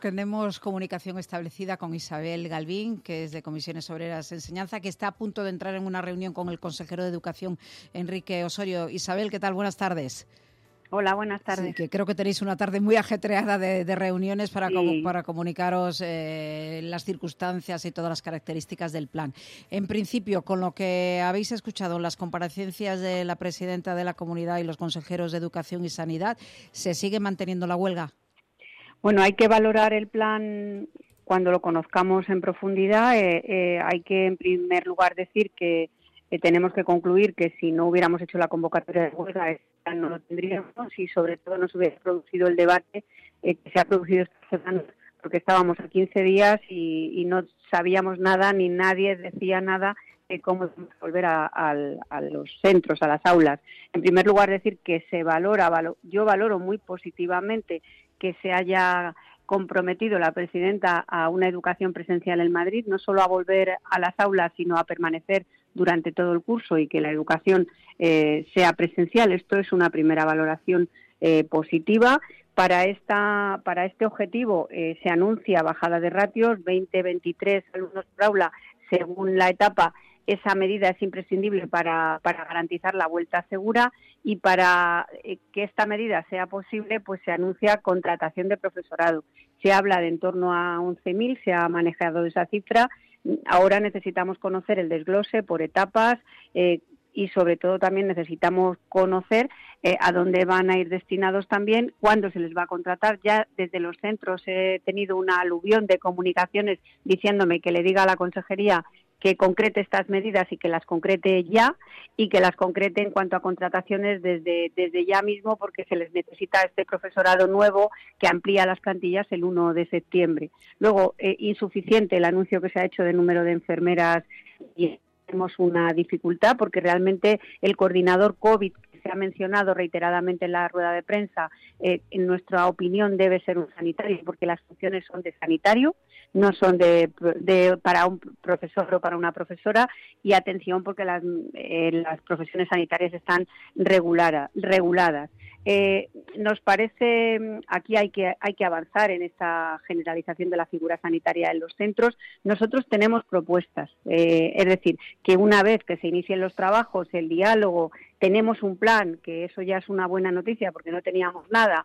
Tenemos comunicación establecida con Isabel Galvín, que es de Comisiones Obreras Enseñanza, que está a punto de entrar en una reunión con el consejero de Educación, Enrique Osorio. Isabel, ¿qué tal? Buenas tardes. Hola, buenas tardes. Sí, que creo que tenéis una tarde muy ajetreada de reuniones para comunicaros las circunstancias y todas las características del plan. En principio, con lo que habéis escuchado en las comparecencias de la presidenta de la comunidad y los consejeros de Educación y Sanidad, ¿se sigue manteniendo la huelga? Bueno, hay que valorar el plan cuando lo conozcamos en profundidad. Hay que, en primer lugar, decir que tenemos que concluir que si no hubiéramos hecho la convocatoria de huelga, no lo tendríamos, y sobre todo no se hubiera producido el debate que se ha producido esta semana, porque estábamos a 15 días y no sabíamos nada, ni nadie decía nada de cómo volver a los centros, a las aulas. En primer lugar, decir que yo valoro muy positivamente que se haya comprometido la presidenta a una educación presencial en Madrid, no solo a volver a las aulas, sino a permanecer durante todo el curso y que la educación sea presencial. Esto es una primera valoración positiva. Para este objetivo se anuncia bajada de ratios, 20-23 alumnos por aula según la etapa. Esa medida es imprescindible para garantizar la vuelta segura, y para que esta medida sea posible, pues se anuncia contratación de profesorado. Se habla de en torno a 11.000, se ha manejado esa cifra. Ahora necesitamos conocer el desglose por etapas y sobre todo también necesitamos conocer a dónde van a ir destinados también, cuándo se les va a contratar. Ya desde los centros he tenido una aluvión de comunicaciones diciéndome que le diga a la consejería que concrete estas medidas y que las concrete ya, y que las concrete en cuanto a contrataciones desde ya mismo, porque se les necesita este profesorado nuevo que amplía las plantillas el 1 de septiembre. Luego, insuficiente el anuncio que se ha hecho de número de enfermeras, y tenemos una dificultad porque realmente el coordinador COVID que se ha mencionado reiteradamente en la rueda de prensa, en nuestra opinión debe ser un sanitario, porque las funciones son de sanitario, no son para un profesor o para una profesora. Y atención, porque las profesiones sanitarias están reguladas. Nos parece, aquí hay que avanzar en esta generalización de la figura sanitaria en los centros. Nosotros tenemos propuestas, es decir, que una vez que se inicien los trabajos, el diálogo, tenemos un plan, que eso ya es una buena noticia porque no teníamos nada,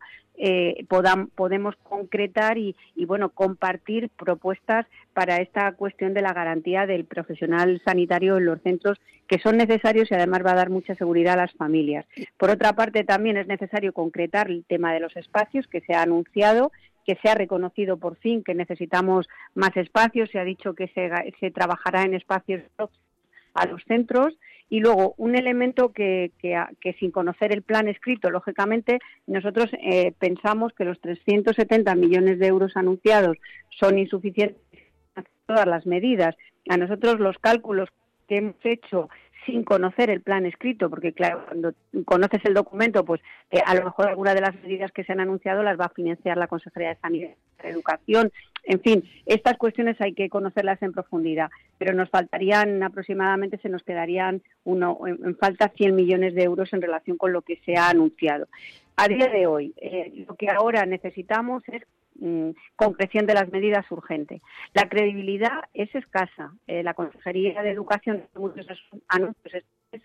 podemos concretar y compartir propuestas para esta cuestión de la garantía del profesional sanitario en los centros, que son necesarios y además va a dar mucha seguridad a las familias. Por otra parte, también es necesario concretar el tema de los espacios, que se ha anunciado, que se ha reconocido por fin que necesitamos más espacios. Se ha dicho que se trabajará en espacios a los centros. Y luego, un elemento que sin conocer el plan escrito, lógicamente, nosotros pensamos que los 370 millones de euros anunciados son insuficientes para todas las medidas. A nosotros los cálculos que hemos hecho sin conocer el plan escrito, porque claro, cuando conoces el documento, pues a lo mejor alguna de las medidas que se han anunciado las va a financiar la Consejería de Sanidad y de Educación. En fin, estas cuestiones hay que conocerlas en profundidad, pero nos faltarían aproximadamente, se nos quedarían en falta 100 millones de euros en relación con lo que se ha anunciado. A día de hoy, lo que ahora necesitamos es concreción de las medidas urgente. La credibilidad es escasa. La Consejería de Educación tiene muchos anuncios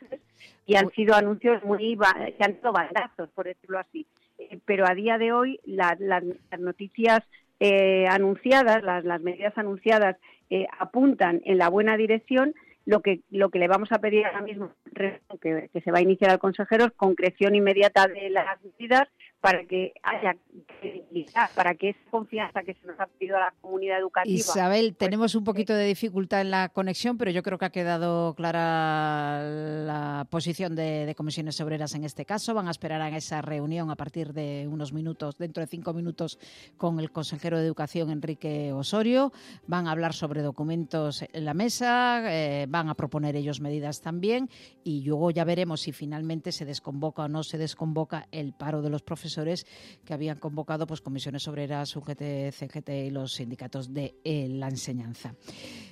y han sido anuncios que han sido bandazos, por decirlo así. Pero a día de hoy las noticias anunciadas, las medidas anunciadas apuntan en la buena dirección. Lo que le vamos a pedir ahora mismo, que se va a iniciar al consejero, es concreción inmediata de las medidas para que haya credibilidad, para que esa confianza que se nos ha pedido a la comunidad educativa... Isabel, tenemos un poquito de dificultad en la conexión, pero yo creo que ha quedado clara la posición de Comisiones Obreras en este caso. Van a esperar a esa reunión a partir de unos minutos, dentro de 5 minutos, con el consejero de Educación, Enrique Osorio. Van a hablar sobre documentos en la mesa, van a proponer ellos medidas también, y luego ya veremos si finalmente se desconvoca o no se desconvoca el paro de los profesores que habían convocado Comisiones Obreras, UGT, CGT y los sindicatos de la enseñanza.